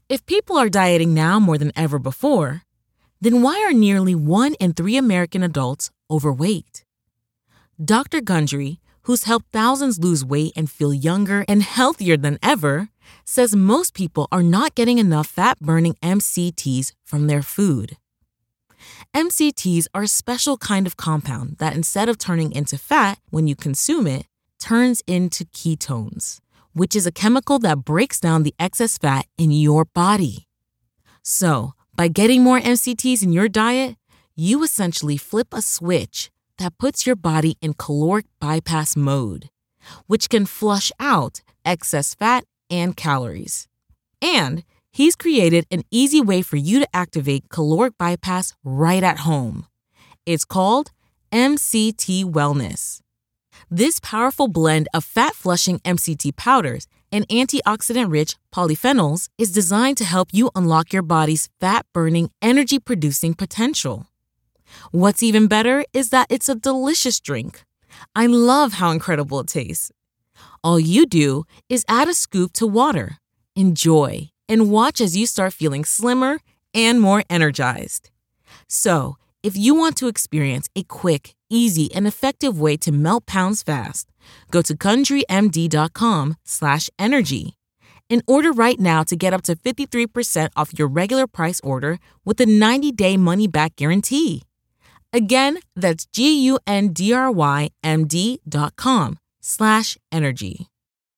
If people are dieting now more than ever before, then why are nearly 1 in 3 American adults overweight? Dr. Gundry, who's helped thousands lose weight and feel younger and healthier than ever, says most people are not getting enough fat-burning MCTs from their food. MCTs are a special kind of compound that instead of turning into fat when you consume it, turns into ketones, which is a chemical that breaks down the excess fat in your body. So, by getting more MCTs in your diet, you essentially flip a switch that puts your body in caloric bypass mode, which can flush out excess fat and calories. And he's created an easy way for you to activate caloric bypass right at home. It's called MCT Wellness. This powerful blend of fat-flushing MCT powders and antioxidant-rich polyphenols is designed to help you unlock your body's fat-burning, energy-producing potential. What's even better is that it's a delicious drink. I love how incredible it tastes. All you do is add a scoop to water, enjoy, and watch as you start feeling slimmer and more energized. So, if you want to experience a quick, easy, and effective way to melt pounds fast, go to GundryMD.com/energy and order right now to get up to 53% off your regular price order with a 90-day money-back guarantee. Again, that's GUNDRYMD.com/energy.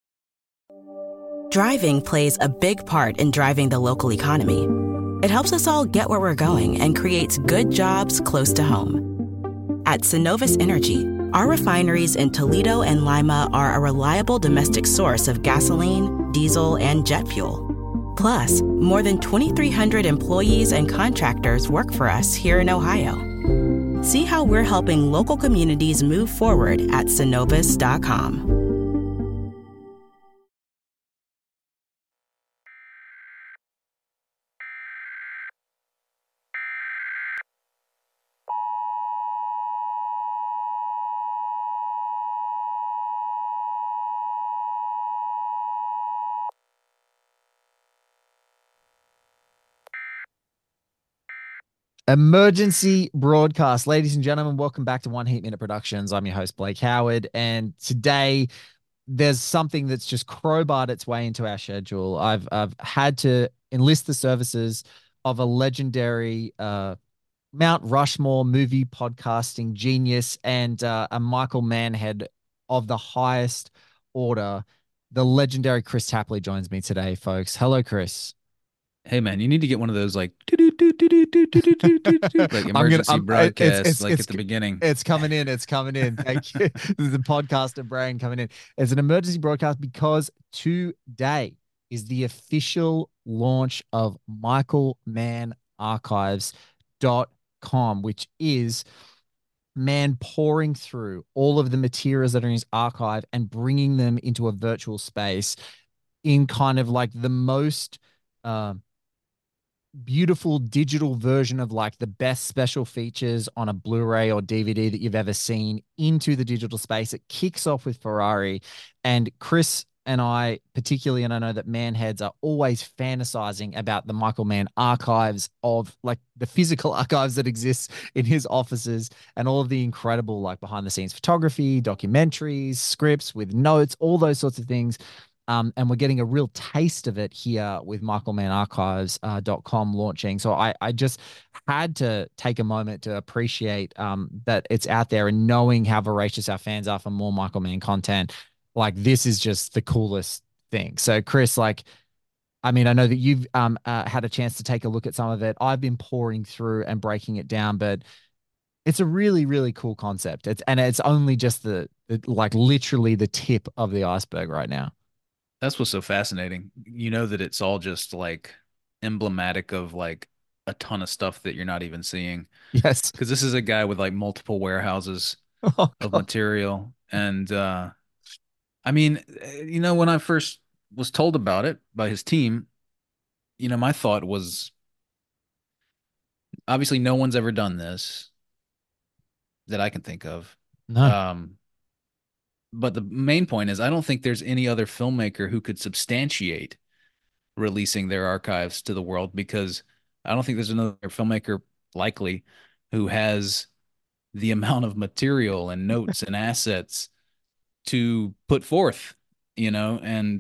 Driving plays a big part in driving the local economy. It helps us all get where we're going and creates good jobs close to home. At Synovus Energy, our refineries in Toledo and Lima are a reliable domestic source of gasoline, diesel, and jet fuel. Plus, more than 2,300 employees and contractors work for us here in Ohio. See how we're helping local communities move forward at Synovus.com. Emergency broadcast. Ladies and gentlemen, welcome back to One Heat Minute Productions. I'm your host, Blake Howard, and today there's something that's just crowbarred its way into our schedule. I've had to enlist the services of a legendary Mount Rushmore movie podcasting genius and a Michael Mann head of the highest order. The legendary Chris Tapley joins me today, folks. Hello, Chris. Hey man, you need to get one of those like like emergency broadcasts like at the beginning. It's coming in. It's coming in. Thank you. This is the podcaster brain coming in. It's an emergency broadcast because today is the official launch of michaelmannarchives.com, which is man pouring through all of the materials that are in his archive and bringing them into a virtual space in kind of like the most beautiful digital version of like the best special features on a Blu-ray or DVD that you've ever seen into the digital space. It kicks off with Ferrari, and Chris and I particularly, and I know that Manheads are always fantasizing about the Michael Mann archives of like the physical archives that exists in his offices and all of the incredible like behind the scenes photography, documentaries, scripts with notes, all those sorts of things. And we're getting a real taste of it here with michaelmannarchives.com launching. So I just had to take a moment to appreciate that it's out there, and knowing how voracious our fans are for more Michael Mann content. Like, this is just the coolest thing. So Chris, like, I mean, I know that you've had a chance to take a look at some of it. I've been pouring through and breaking it down, but it's a really, really cool concept. It's only just the like literally the tip of the iceberg right now. That's what's so fascinating. You know that it's all just like emblematic of like a ton of stuff that you're not even seeing. Yes. Because this is a guy with like multiple warehouses Oh, of God. material. And I mean, when I first was told about it by his team, my thought was obviously no one's ever done this that I can think of. No. But the main point is I don't think there's any other filmmaker who could substantiate releasing their archives to the world, because I don't think there's another filmmaker likely who has the amount of material and notes and assets to put forth, and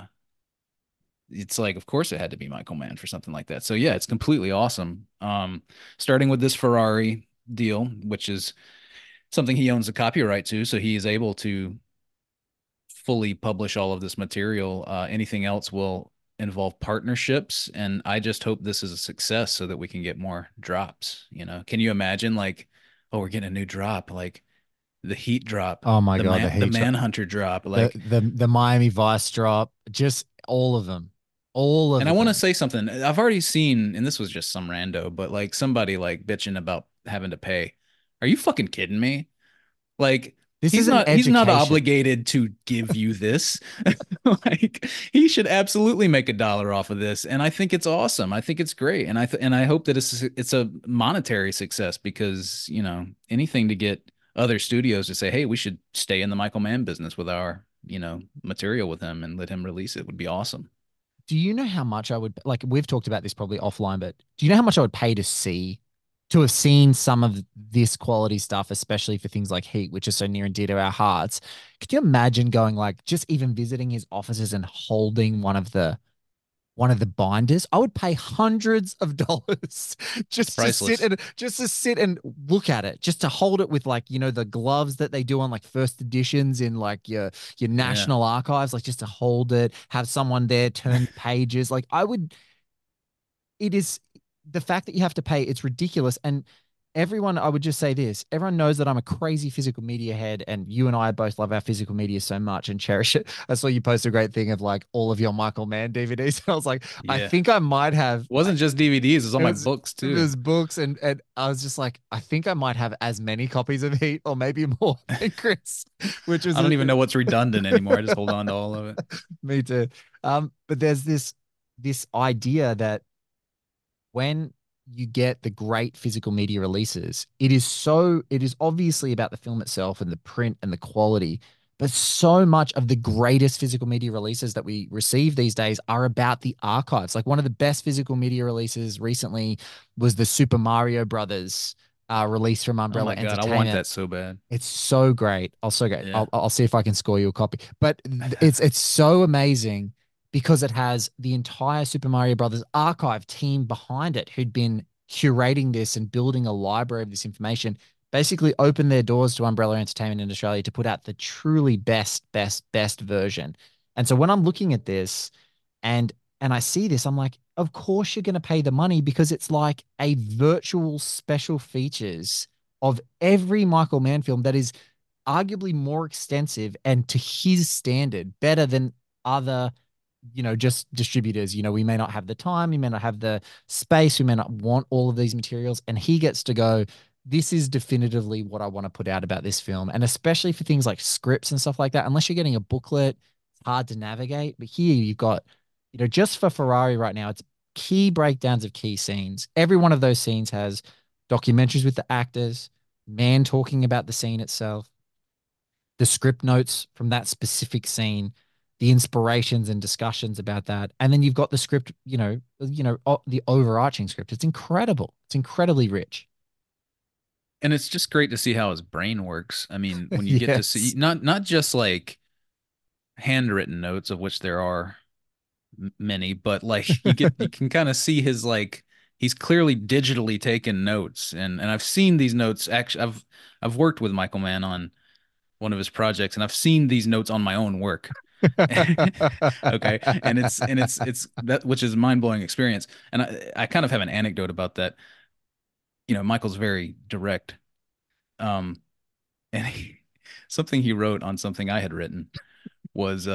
it's like, of course it had to be Michael Mann for something like that. So yeah, it's completely awesome. Starting with this Ferrari deal, which is something he owns the copyright to, so he is able to fully publish all of this material. Anything else will involve partnerships, and I just hope this is a success so that we can get more drops. Can you imagine, like, oh, we're getting a new drop, like the Heat drop, Oh my God, the Manhunter drop, the like. the Miami Vice drop, just all of them, all of And I want to them. say something. I've already seen, and this was just some rando, but like somebody like bitching about having to pay. Are you fucking kidding me? Like, This is he's an not education. obligated to give you this. Like, he should absolutely make $1 off of this, and I think it's awesome. I think it's great, and I hope that it's a monetary success, because anything to get other studios to say, hey, we should stay in the Michael Mann business with our material with him and let him release it would be awesome. Do you know how much I would like? We've talked about this probably offline, but do you know how much I would pay to have seen some of this quality stuff, especially for things like Heat, which is so near and dear to our hearts? Could you imagine going like just even visiting his offices and holding one of the binders? I would pay hundreds of dollars It's priceless. just to sit and look at it, just to hold it with like, the gloves that they do on like first editions in like your Yeah. national archives, like just to hold it, have someone there turn pages. Like it is the fact that you have to pay, it's ridiculous. And everyone, I would just say this, everyone knows that I'm a crazy physical media head, and you and I both love our physical media so much and cherish it. I saw you post a great thing of like all of your Michael Mann DVDs. And I was like, I Yeah. think I might have, It wasn't just DVDs, it's on it my was, books it too. was books, and I was just like, I think I might have as many copies of Heat or maybe more than Chris, which was I don't even know what's redundant anymore. I just hold on to all of it. me too. But there's this idea that when you get the great physical media releases, it is obviously about the film itself and the print and the quality, but so much of the greatest physical media releases that we receive these days are about the archives. Like one of the best physical media releases recently was the Super Mario Brothers release from Oh Umbrella my God, I want Entertainment. that so bad. It's so great. So great. Yeah. I'll see if I can score you a copy. But it's so amazing because it has the entire Super Mario Brothers archive team behind it who'd been curating this and building a library of this information. Basically, opened their doors to Umbrella Entertainment in Australia to put out the truly best version. And so when I'm looking at this and I see this, I'm like, of course you're going to pay the money because it's like a virtual special features of every Michael Mann film that is arguably more extensive and to his standard better than other just distributors. We may not have the time, we may not have the space, we may not want all of these materials, and he gets to go, this is definitively what I want to put out about this film. And especially for things like scripts and stuff like that, unless you're getting a booklet, it's hard to navigate. But here you've got, just for Ferrari right now, it's key breakdowns of key scenes. Every one of those scenes has documentaries with the actors, man talking about the scene itself, the script notes from that specific scene, the inspirations and discussions about that, and then you've got the script, the overarching script. It's incredible. It's incredibly rich. And it's just great to see how his brain works. I mean, when you get to see Yes. not just like handwritten notes, of which there are many, but like you can kind of see his, like, he's clearly digitally taken notes. And I've seen these notes. Actually, I've worked with Michael Mann on one of his projects, and I've seen these notes on my own work. Okay. And it's that, which is a mind-blowing experience. And I kind of have an anecdote about that. Michael's very direct. Um, and something he wrote on something I had written was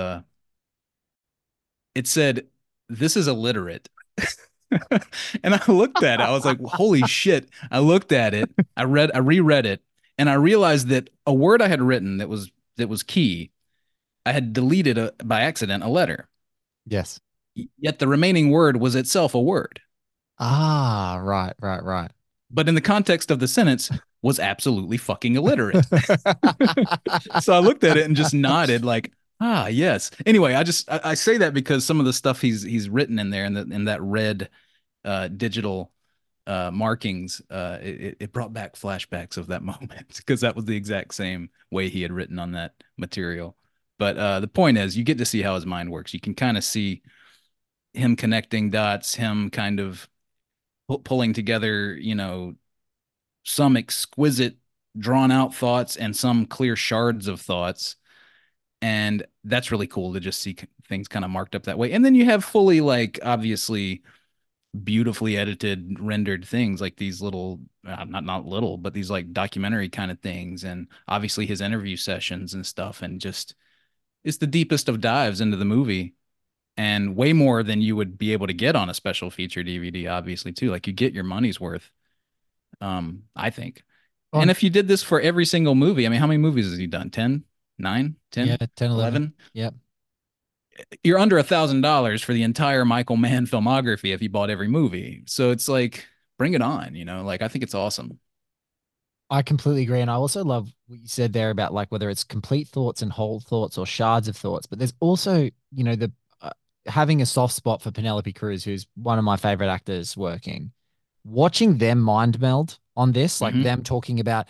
it said, "This is illiterate." And I looked at it. I was like, "Holy shit." I looked at it. I reread it, and I realized that a word I had written that was key, I had deleted by accident a letter. Yes. Yet the remaining word was itself a word. Ah, right, right, right. But in the context of the sentence, was absolutely fucking illiterate. So I looked at it and just nodded, like, Ah, yes. Anyway, I say that because some of the stuff he's written in there in that red digital markings, it brought back flashbacks of that moment because that was the exact same way he had written on that material. But the point is, you get to see how his mind works. You can kind of see him connecting dots, him kind of pulling together, some exquisite, drawn out thoughts and some clear shards of thoughts. And that's really cool to just see things kind of marked up that way. And then you have fully, like, obviously beautifully edited, rendered things like these little, not little, but these like documentary kind of things. And obviously his interview sessions and stuff. And just, it's the deepest of dives into the movie and way more than you would be able to get on a special feature DVD, obviously, too. Like, you get your money's worth, I think. And On if you did this for every single movie, I mean, how many movies has he done? 10, 9, yeah, 10, 10, 11. 11? Yep. You're under $1,000 for the entire Michael Mann filmography if you bought every movie. So it's like, bring it on, like, I think it's awesome. I completely agree. And I also love what you said there about like whether it's complete thoughts and whole thoughts or shards of thoughts. But there's also, the having a soft spot for Penelope Cruz, who's one of my favorite actors working, watching them mind meld on this, like Hmm. them talking about,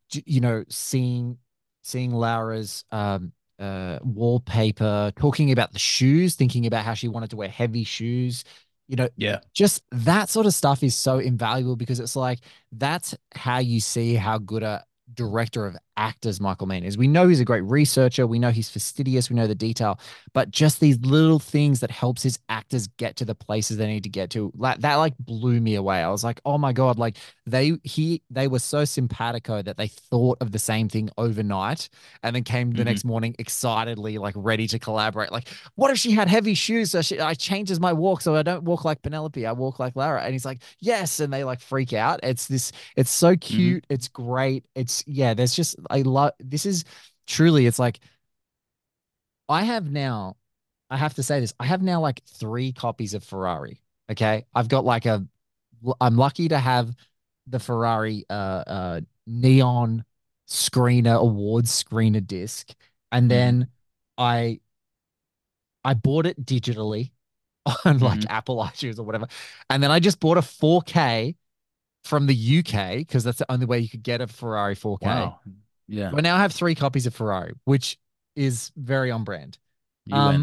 seeing Laura's wallpaper, talking about the shoes, thinking about how she wanted to wear heavy shoes. Yeah. Just that sort of stuff is so invaluable because it's like that's how you see how good a director of actors Michael Mann is. We know he's a great researcher, we know he's fastidious, we know the detail, but just these little things that helps his actors get to the places they need to get to. Like that like blew me away. I was like, "Oh my God, like they were so simpatico that they thought of the same thing overnight and then came the Hmm. next morning excitedly like ready to collaborate. Like, what if she had heavy shoes? So I changes my walk so I don't walk like Penelope. I walk like Lara. And he's like, yes. And they like freak out. It's so Hmm. cute. It's great. Yeah, there's just, I love, this is truly, it's like, I have now, I have to say this, I have now like 3 copies of Ferrari. Okay. I've got like I'm lucky to have the Ferrari neon screener awards screener disc. And Hmm. then I I bought it digitally on like Hmm. Apple iTunes or whatever. And then I just bought a 4K from the UK because that's the only way you could get a Ferrari 4K. Wow. Yeah. So I now have 3 copies of Ferrari, which is very on brand. You Um, win.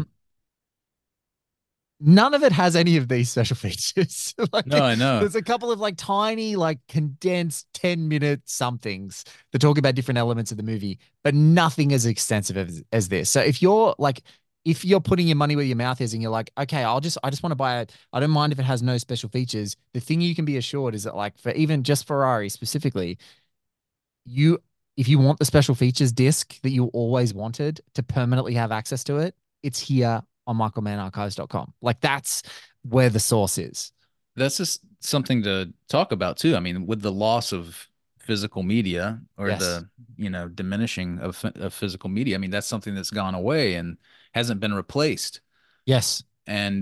None of it has any of these special features. No, I know. there's a couple of like tiny, like condensed 10-minute somethings that talk about different elements of the movie, but nothing as extensive as this. So if you're putting your money where your mouth is and you're like, okay, I just want to buy it. I don't mind if it has no special features. The thing you can be assured is that like for even just Ferrari specifically, you if you want the special features disc that you always wanted to permanently have access to it, it's here on michaelmannarchives.com. Like that's where the source is. That's just something to talk about too. I mean, with the loss of physical media or Yes. the, diminishing of physical media, I mean, that's something that's gone away and hasn't been replaced. Yes. And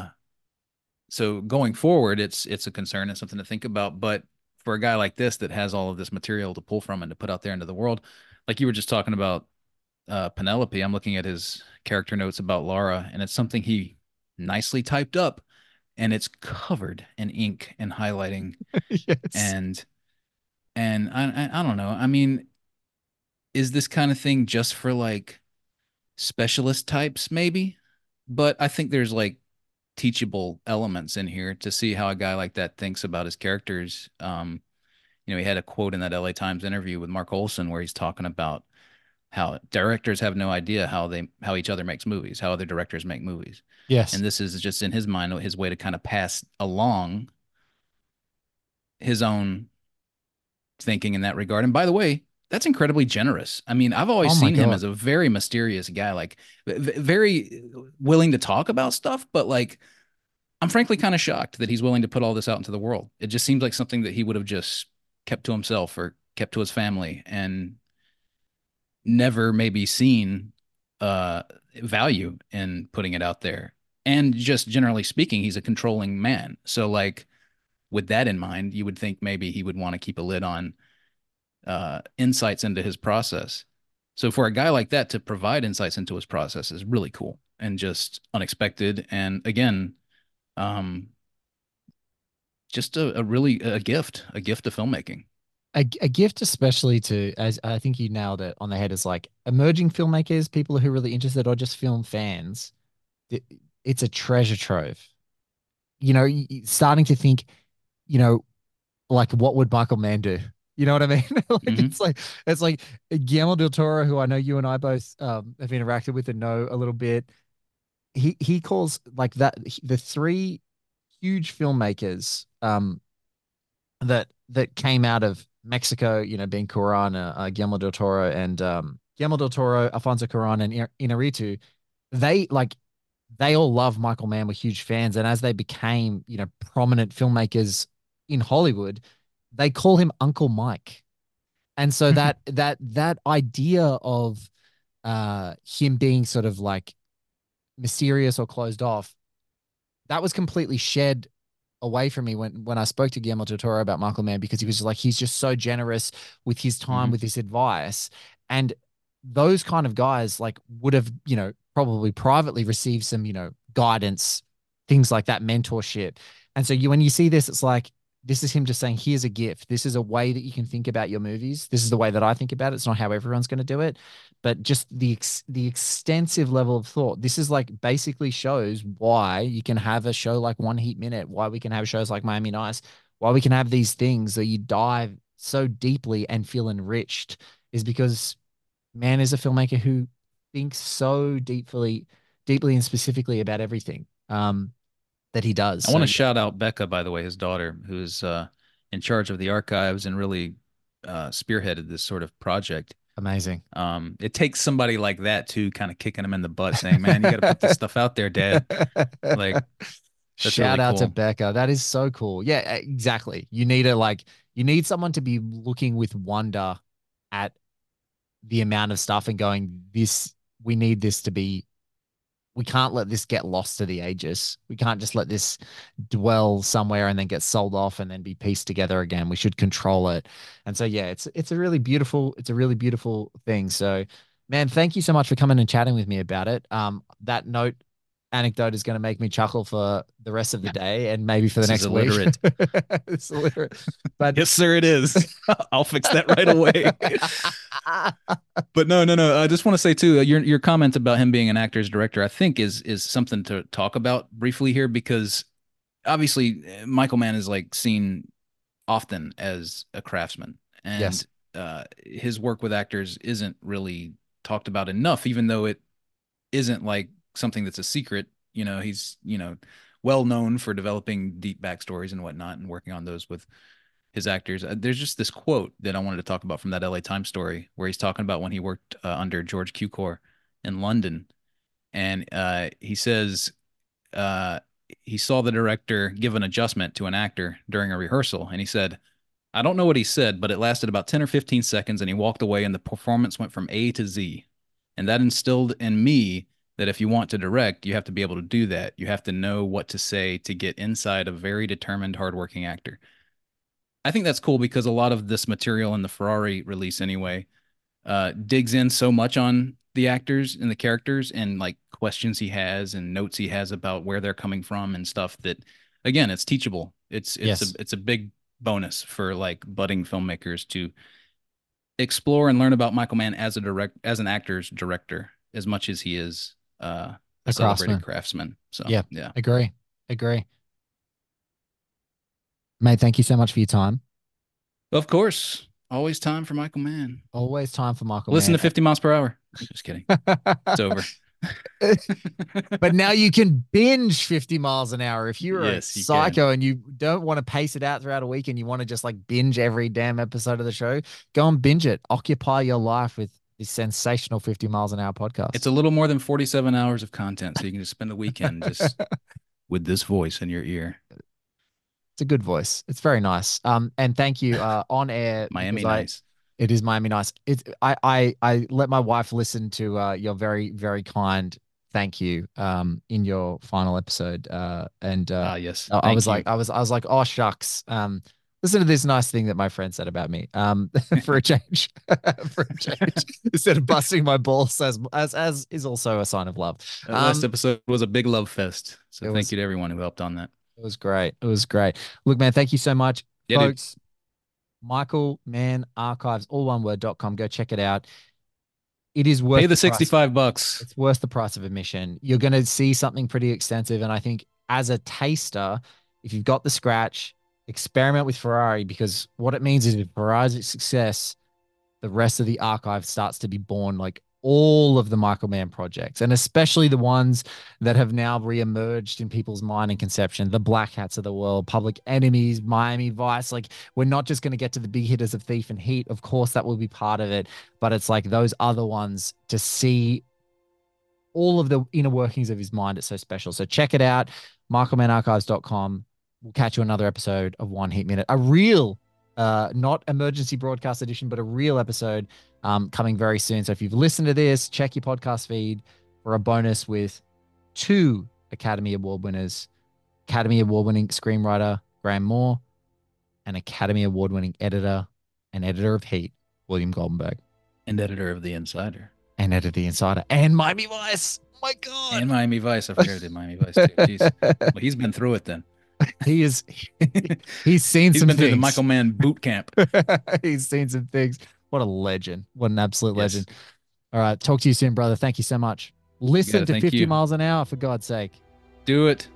so going forward, it's a concern and something to think about. But for a guy like this that has all of this material to pull from and to put out there into the world, like you were just talking about Penelope, I'm looking at his character notes about Laura, and it's something he nicely typed up, and it's covered in ink and highlighting, Yes. and I don't know. I mean, is this kind of thing just for like specialist types, maybe? But I think there's like teachable elements in here to see how a guy like that thinks about his characters. He had a quote in that LA Times interview with Mark Olson where he's talking about how directors have no idea how each other makes movies, how other directors make movies. Yes. And this is just in his mind his way to kind of pass along his own thinking in that regard. And by the way, that's incredibly generous. I mean, I've always Oh my seen him God. as a very mysterious guy, like very willing to talk about stuff, but like I'm frankly kind of shocked that he's willing to put all this out into the world. It just seems like something that he would have just kept to himself or kept to his family and never maybe seen uh value in putting it out there. And just generally speaking, he's a controlling man. So like with that in mind, you would think maybe he would want to keep a lid on insights into his process. So for a guy like that to provide insights into his process is really cool and just unexpected. And again, um, just a really a gift of filmmaking. A gift, especially to, as I think you nailed it on the head, is like emerging filmmakers, people who are really interested, or just film fans. it- it's a treasure trove. Starting to think, you know, like what would Michael Mann do? You know what I mean? Like Hmm. it's like Guillermo del Toro, who I know you and I both have interacted with and know a little bit. He calls like that the three huge filmmakers that came out of Mexico, being Cuarón, Guillermo del Toro, and Guillermo del Toro, Alfonso Cuarón, and Inarritu. They like they all love Michael Mann, were huge fans, and as they became, prominent filmmakers in Hollywood, they call him Uncle Mike. And so that idea of him being sort of like mysterious or closed off, that was completely shed away from me when I spoke to Guillermo del Toro about Michael Mann, because he was just like, he's just so generous with his time, Hmm. with his advice. And those kind of guys like would have, probably privately received some, guidance, things like that, mentorship. And so when you see this, it's like, this is him just saying, here's a gift. This is a way that you can think about your movies. This is the way that I think about it. It's not how everyone's going to do it, but just the extensive level of thought. This is like basically shows why you can have a show like One Heat Minute, why we can have shows like Miami Nice, why we can have these things that you dive so deeply and feel enriched, is because Mann is a filmmaker who thinks so deeply and specifically about everything that he does. I So want to yeah, shout out Becca, by the way, his daughter, who's in charge of the archives and really spearheaded this sort of project. amazing. It takes somebody like that too, kind of kicking him in the butt, saying, "Man, you got to put this stuff out there, Dad." Like that's Shout really out to cool. Becca. That is so cool. Yeah, exactly. You need someone to be looking with wonder at the amount of stuff and going, we need this to be, we can't let this get lost to the ages. We can't just let this dwell somewhere and then get sold off and then be pieced together again. We should control it. And so yeah, it's a really beautiful thing. So man, thank you so much for coming and chatting with me about it. That note anecdote is going to make me chuckle for the rest of the day and maybe for the This is next week. illiterate. It's illiterate. But Yes, sir, it is. I'll fix that right away. But no, no, no. I just want to say too, your comment about him being an actor's director, I think is something to talk about briefly here because obviously Michael Mann is like seen often as a craftsman, yes, and his work with actors isn't really talked about enough, even though it isn't like something that's a secret. He's well known for developing deep backstories and whatnot, and working on those with his actors. There's just this quote that I wanted to talk about from that LA Times story where he's talking about when he worked under George Cukor in London, and he says uh, he saw the director give an adjustment to an actor during a rehearsal, and he said, "I don't know what he said, but it lasted about 10 or 15 seconds, and he walked away, and the performance went from A to Z." And that instilled in me that if you want to direct, you have to be able to do that. You have to know what to say to get inside a very determined, hardworking actor. I think that's cool because a lot of this material in the Ferrari release, anyway, digs in so much on the actors and the characters and like questions he has and notes he has about where they're coming from and stuff that, again, it's teachable. yes, It's a big bonus for like budding filmmakers to explore and learn about Michael Mann as an actor's director as much as he is a a celebrated craftsman. craftsman. So Yeah, yeah, agree, agree. Mate, thank you so much for your time. of course, always time for Michael Mann. Always time for Michael Listen Mann. to 50 miles per hour. Just kidding. It's over. But now you can binge 50 miles an hour. If you're a Yes, you can. psycho and you don't want to pace it out throughout a week and you want to just like binge every damn episode of the show, go and binge it. Occupy your life with this sensational 50 miles an hour It's podcast. a little more than 47 hours of content, so you can just spend the weekend just with this voice in your ear. It's a good voice. It's very nice. And thank you on air, because Miami nice. it is Miami Nice. I let my wife listen to your very, very kind thank you in your final episode. And Yes. I was Thank like, you. I was like, oh shucks. Listen to this nice thing that my friend said about me. For a change, instead of busting my balls, as is also a sign of love. That last episode was a big love fest. So thank you to everyone who helped on that. It was great. It was great. Look, man, thank you so much, folks. Michael Mann Archives, all one word.com. Go check it out. It is worth the $65. It's worth the price of admission. You're going to see something pretty extensive. And I think as a taster, if you've got the scratch, experiment with Ferrari, because what it means is if Ferrari's a success, the rest of the archive starts to be born, like all of the Michael Mann projects, and especially the ones that have now reemerged in people's mind and conception, the Black Hats of the world, Public Enemies, Miami Vice. Like, we're not just going to get to the big hitters of Thief and Heat. Of course, that will be part of it, but it's like those other ones, to see all of the inner workings of his mind. It's so special. So check it out, michaelmannarchives.com. We'll catch you another episode of One Heat Minute, a real, not emergency broadcast edition, but a real episode coming very soon. So if you've listened to this, check your podcast feed for a bonus with 2 Academy Award winners, Academy Award-winning screenwriter Graham Moore, and Academy Award-winning editor and editor of Heat, William Goldenberg. And editor of The Insider. And editor of The Insider. And Miami Vice. Oh my God. And Miami Vice. I forgot I did Miami Vice too. Jeez. Well, he's been through it then. He's seen some been things. Through the Michael Mann boot camp. He's seen some things. What a legend. What an absolute legend. All right. Talk to you soon, brother. Thank you so much. Listen to 50 miles an hour, for God's sake. Do it.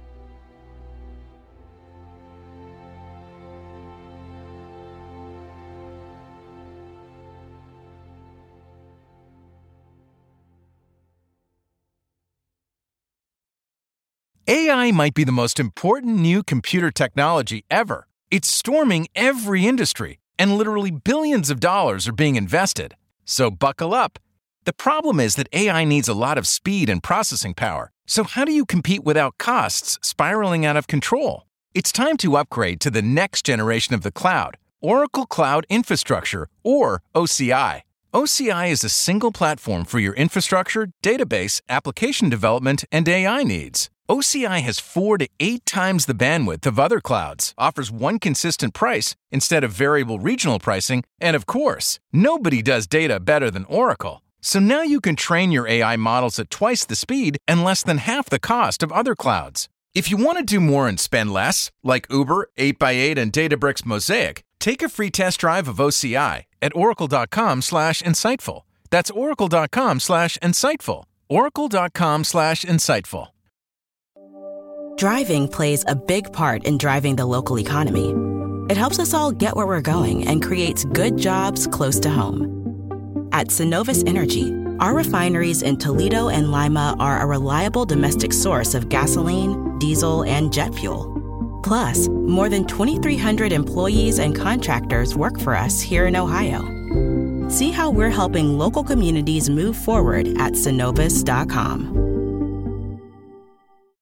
AI might be the most important new computer technology ever. It's storming every industry, and literally billions of dollars are being invested. So buckle up. The problem is that AI needs a lot of speed and processing power. So how do you compete without costs spiraling out of control? It's time to upgrade to the next generation of the cloud, Oracle Cloud Infrastructure, or OCI. OCI is a single platform for your infrastructure, database, application development, and AI needs. OCI has 4 to 8 times the bandwidth of other clouds, offers one consistent price instead of variable regional pricing, and of course, nobody does data better than Oracle. So now you can train your AI models at twice the speed and less than half the cost of other clouds. If you want to do more and spend less, like Uber, 8x8, and Databricks Mosaic, take a free test drive of OCI at oracle.com/insightful. That's oracle.com/insightful. oracle.com/insightful. Driving plays a big part in driving the local economy. It helps us all get where we're going and creates good jobs close to home. At Synovus Energy, our refineries in Toledo and Lima are a reliable domestic source of gasoline, diesel, and jet fuel. Plus, more than 2,300 employees and contractors work for us here in Ohio. See how we're helping local communities move forward at Synovus.com.